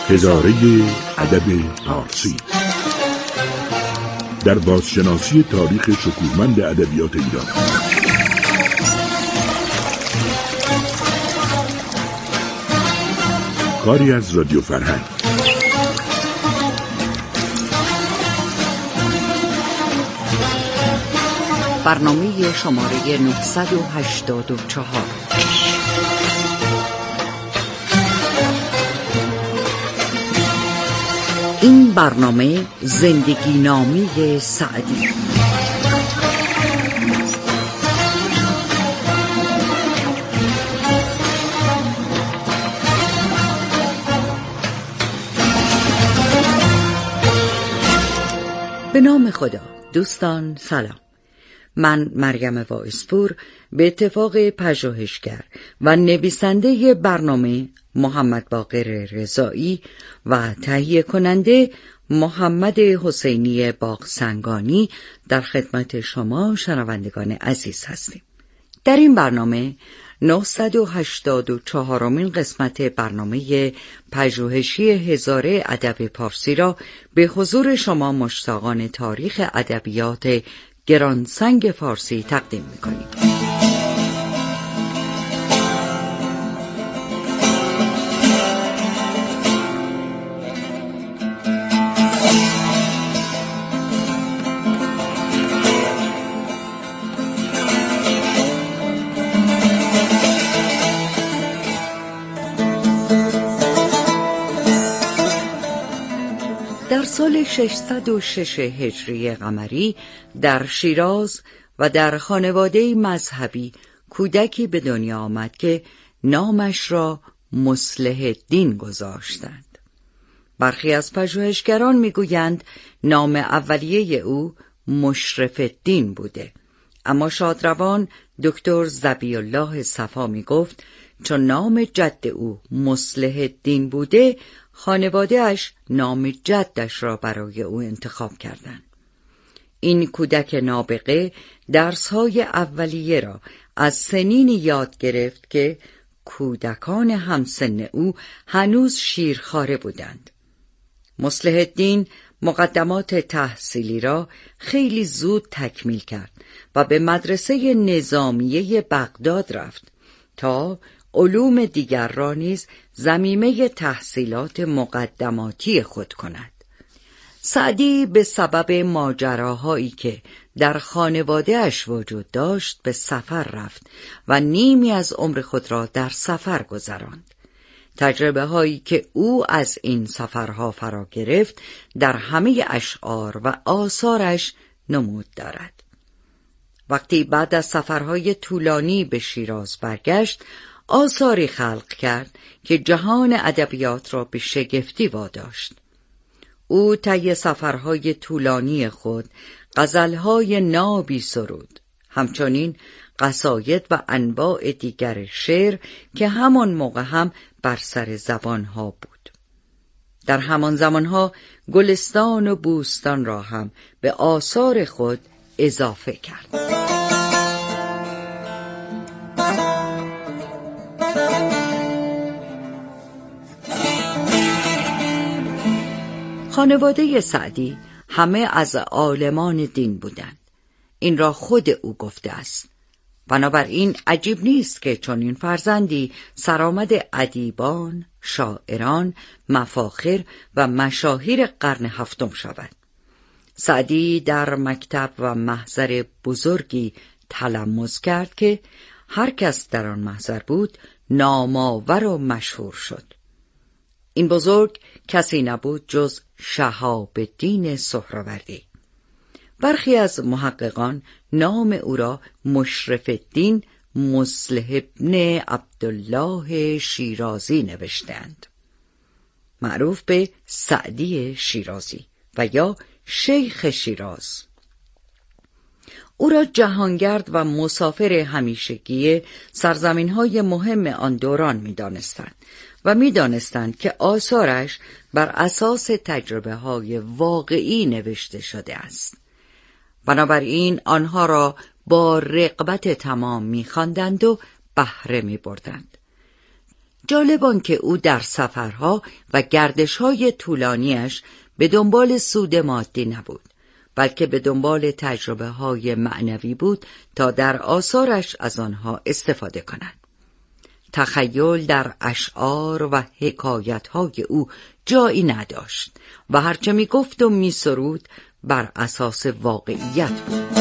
هزاره ادب فارسی در بازشناسی تاریخ شکوهمند ادبیات ایران. کاری از رادیو فرهنگ. برنامه شماره 984. این برنامه زندگی نامه سعدی. به نام خدا. دوستان سلام. من مریم وایسپور به اتفاق پژوهشگر و نویسنده برنامه محمد باقر رضایی و تهیه کننده محمد حسینی باغسنگانی در خدمت شما شنوندگان عزیز هستیم. در این برنامه 984مین قسمت برنامه پژوهشی هزاره ادب پارسی را به حضور شما مشتاقان تاریخ ادبیات گرانسنگ فارسی تقدیم می‌کنیم. در سال 606 هجری قمری در شیراز و در خانواده مذهبی کودکی به دنیا آمد که نامش را مصلح الدین گذاشتند. برخی از پژوهشگران میگویند نام اولیه او مشرف الدین بوده، اما شادروان دکتر ظبی الله صفا میگفت چون نام جد او مصلح الدین بوده، خانواده اش نام جدش را برای او انتخاب کردند. این کودک نابغه درس‌های اولیه را از سنینی یاد گرفت که کودکان همسن او هنوز شیرخواره بودند. مصلح الدین مقدمات تحصیلی را خیلی زود تکمیل کرد و به مدرسه نظامیه بغداد رفت تا علوم دیگر را نیز ضمیمه تحصیلات مقدماتی خود کند. سعدی به سبب ماجراهایی که در خانواده اش وجود داشت به سفر رفت و نیمی از عمر خود را در سفر گذراند. تجربه هایی که او از این سفرها فرا گرفت در همه اشعار و آثارش نمود دارد. وقتی بعد از سفرهای طولانی به شیراز برگشت، آثاری خلق کرد که جهان ادبیات را به شگفتی واداشت. او طی سفرهای طولانی خود غزلهای نابی سرود، همچنین قصاید و انواع دیگر شعر که همان موقع هم بر سر زبانها بود. در همان زمانها گلستان و بوستان را هم به آثار خود اضافه کرد. خانواده سعدی همه از عالمان دین بودند. این را خود او گفته است. بنابراین عجیب نیست که چنین فرزندی سرآمد ادیبان، شاعران، مفاخر و مشاهیر قرن هفتم شود. سعدی در مکتب و محضر بزرگی تلمذ کرد که هر کس در آن محضر بود نامآور و مشهور شد. این بزرگ کسی نبود جز شهاب الدین سهروردی. برخی از محققان نام او را مشرف الدین مصلح ابن عبدالله شیرازی نوشتند، معروف به سعدی شیرازی و یا شیخ شیراز. او را جهانگرد و مسافر همیشگی سرزمین‌های مهم آن دوران می‌دانستند و می‌دانستند که آثارش بر اساس تجربه‌های واقعی نوشته شده است. بنابراین آنها را با رغبت تمام می‌خواندند و بهره می‌بردند. جالب آن که او در سفرها و گردش‌های طولانیش به دنبال سود مادی نبود، بلکه به دنبال تجربه‌های معنوی بود تا در آثارش از آنها استفاده کنند. تخیل در اشعار و حکایت‌های او جایی نداشت و هرچه می‌گفت و می‌سرود بر اساس واقعیت بود.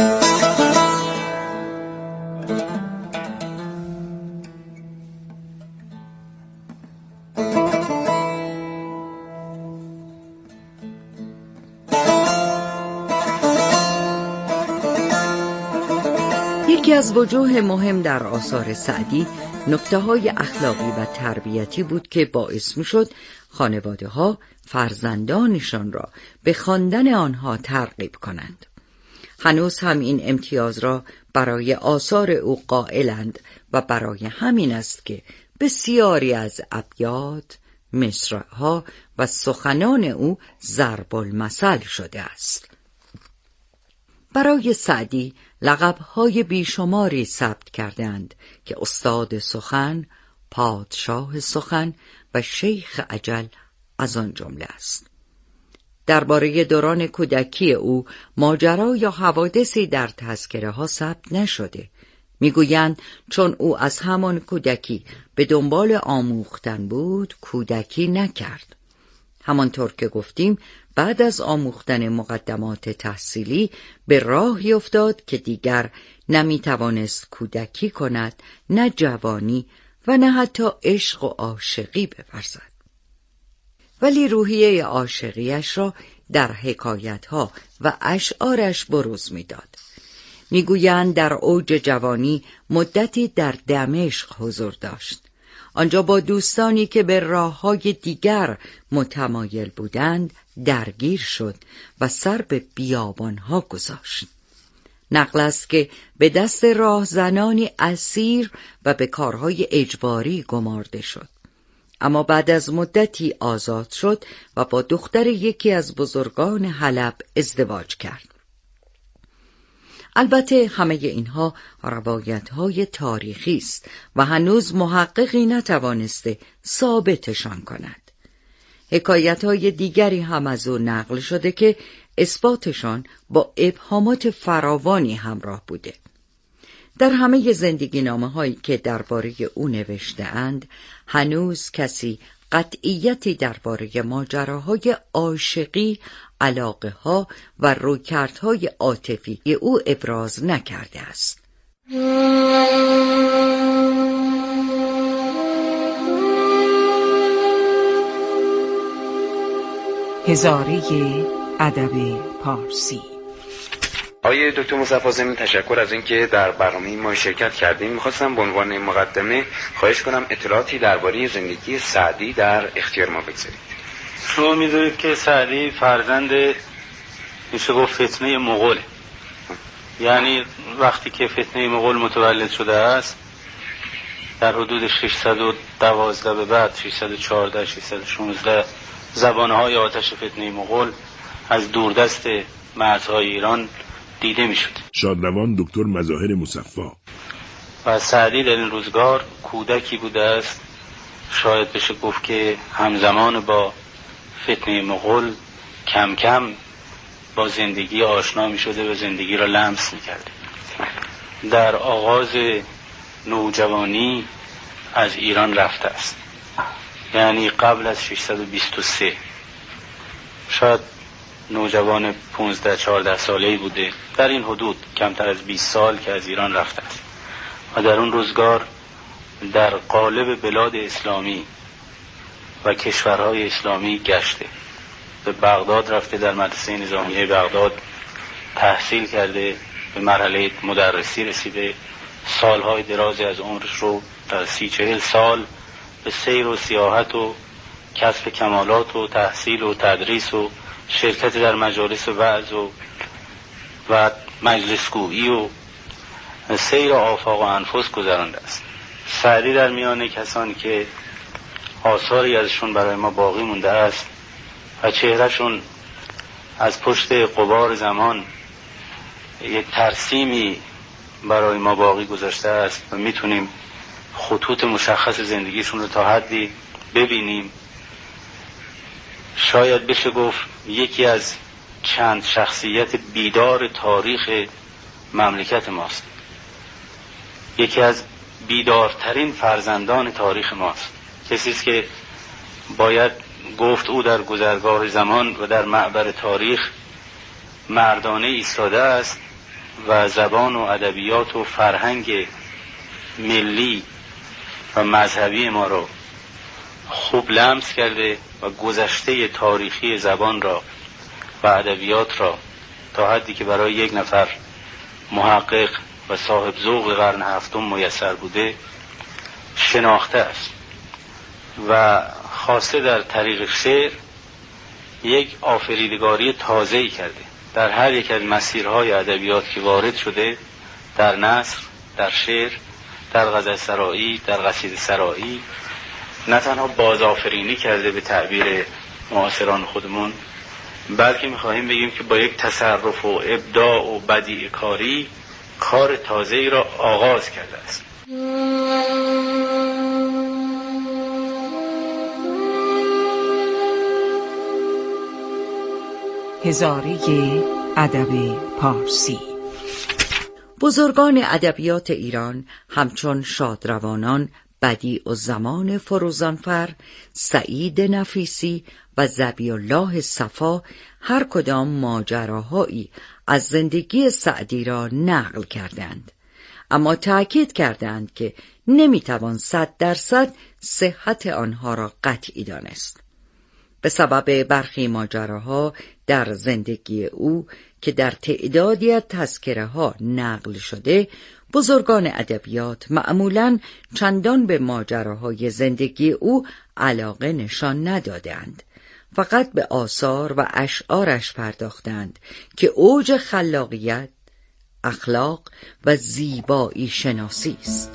یکی از وجوه مهم در آثار سعدی نکته‌های اخلاقی و تربیتی بود که باعث می‌شد خانواده‌ها فرزندانشان را به خواندن آنها ترغیب کنند. هنوز هم این امتیاز را برای آثار او قائلند و برای همین است که بسیاری از ابیات، مصرع‌ها و سخنان او ضرب المثل شده است. برای سعدی لقب‌های بیشماری ثبت کردند که استاد سخن، پادشاه سخن و شیخ اجل از آن جمله است. درباره دوران کودکی او ماجرا یا حوادثی در تذکره ها ثبت نشده. میگویند چون او از همان کودکی به دنبال آموختن بود، کودکی نکرد. همانطور که گفتیم بعد از آموختن مقدمات تحصیلی به راهی افتاد که دیگر نمیتوانست کودکی کند، نه جوانی و نه حتی عشق و عاشقی بورزد. ولی روحیه عاشقیش را در حکایتها و اشعارش بروز میداد. میگویند در اوج جوانی مدتی در دمشق حضور داشت. آنجا با دوستانی که به راه‌های دیگر متمایل بودند درگیر شد و سر به بیابان‌ها گذاشت. نقل است که به دست راهزنانی اسیر و به کارهای اجباری گمارده شد، اما بعد از مدتی آزاد شد و با دختر یکی از بزرگان حلب ازدواج کرد. البته همه اینها روایت‌های تاریخی است و هنوز محققی نتوانسته ثابتشان کند. حکایت‌های دیگری هم از او نقل شده که اثباتشان با ابهامات فراوانی همراه بوده. در همه زندگی نامه‌هایی که درباره او نوشته‌اند هنوز کسی قطعیتی درباره ماجراهای عاشقی، علاقه‌ها و رویکردهای عاطفی او ابراز نکرده است. هزاره ادب پارسی. آقای دکتر مصطفی ضمن تشکر از اینکه در برنامه ما شرکت کردیم. می‌خواستم به عنوان مقدمه خواهش کنم اطلاعاتی درباره زندگی سعدی در اختیار ما بگذارید. شما می‌دونید که سعدی فرزند میشه گفت فتنه مغول، یعنی وقتی که فتنه مغول متولد شده است در حدود 612 به بعد 614 616 زبانهای آتش فتنه مغول از دوردست مرزهای ایران دیده می شد. شادروان دکتر مظاهر مصفا. و سعدی در این روزگار کودکی بوده است، شاید بشه گفت که همزمان با فتنه مغول کم کم با زندگی آشنا می شده و زندگی را لمس می کرده. در آغاز نوجوانی از ایران رفته است، یعنی قبل از 623 شاید نوجوان 15-14 ساله‌ای بوده، در این حدود کمتر از 20 سال که از ایران رفته است و در اون روزگار در قالب بلاد اسلامی و کشورهای اسلامی گشته. به بغداد رفته، در مدرسه نظامیه بغداد تحصیل کرده، به مرحله مدرسی رسیده، سالهای درازی از عمرش رو در 30-40 سال به سیر و سیاحت و کسب کمالات و تحصیل و تدریس و شرکت در مجالس وعظ و مجلسگویی و سیر آفاق و انفس گذرانده است. سعدی در میان کسانی که آثاری ازشون برای ما باقی مونده است و چهرهشون از پشت غبار زمان یک ترسیمی برای ما باقی گذاشته است و میتونیم خطوط مشخص زندگیشون رو تا حدی ببینیم. شاید بشه گفت یکی از چند شخصیت بیدار تاریخ مملکت ماست، یکی از بیدارترین فرزندان تاریخ ماست، کسی است که باید گفت او در گذرگاه زمان و در معبر تاریخ مردانه ایستاده است و زبان و ادبیات و فرهنگ ملی و مذهبی ما را خوب لمس کرده و گذشته تاریخی زبان را و ادبیات را تا حدی که برای یک نفر محقق و صاحب ذوق قرن هفتم میسر بوده شناخته است و خواسته در طریق شعر یک آفریدگاری تازه‌ای کرده در هر یک از مسیرهای ادبیات که وارد شده، در نثر، در شعر، در غزل سرایی، در قصیده سرایی. نه تنها بازآفرینی کرده به تعبیر معاصران خودمون، بلکه می‌خواهیم بگیم که با یک تصرف و ابداع و بدیع کاری کار تازه‌ای را آغاز کرده است. هزاره ادب پارسی. بزرگان ادبیات ایران همچون شادروانان بدیع‌الزمان فروزانفر، سعید نفیسی و ذبی‌الله صفا هر کدام ماجراهایی از زندگی سعدی را نقل کردند، اما تأکید کردند که نمیتوان 100% صحت آنها را قطعی دانست. به سبب برخی ماجراها در زندگی او که در تعدادی از تذکره ها نقل شده، بزرگان ادبیات معمولاً چندان به ماجراهای زندگی او علاقه نشان ندادند، فقط به آثار و اشعارش پرداختند که اوج خلاقیت، اخلاق و زیبایی شناسی است.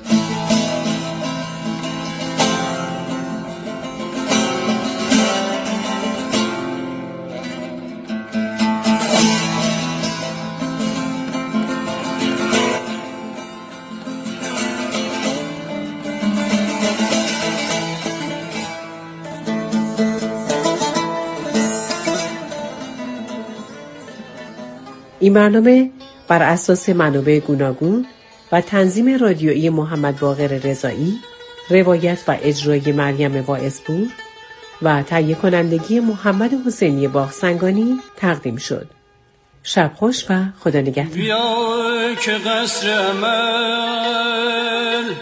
این برنامه بر اساس منابع گوناگون و تنظیم رادیویی محمد باقر رضایی، روایت و اجرای مریم واعظپور و تهیه کنندگی محمد حسینی باغسنگانی تقدیم شد. شب خوش و خدا نگهدار. بیا که قصر عمل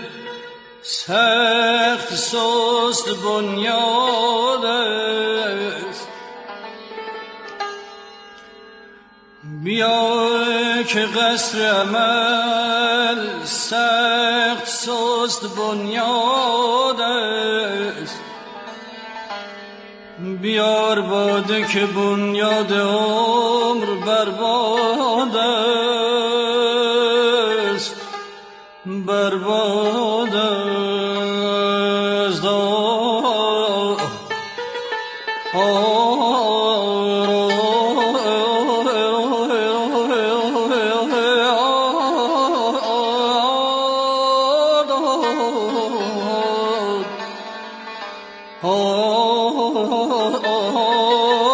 سخت سست بنیاد است، بیا که قصر عمل سخت سست بنیاد است، بیار باده که بنیاد عمر برباد است، برباد است. Oh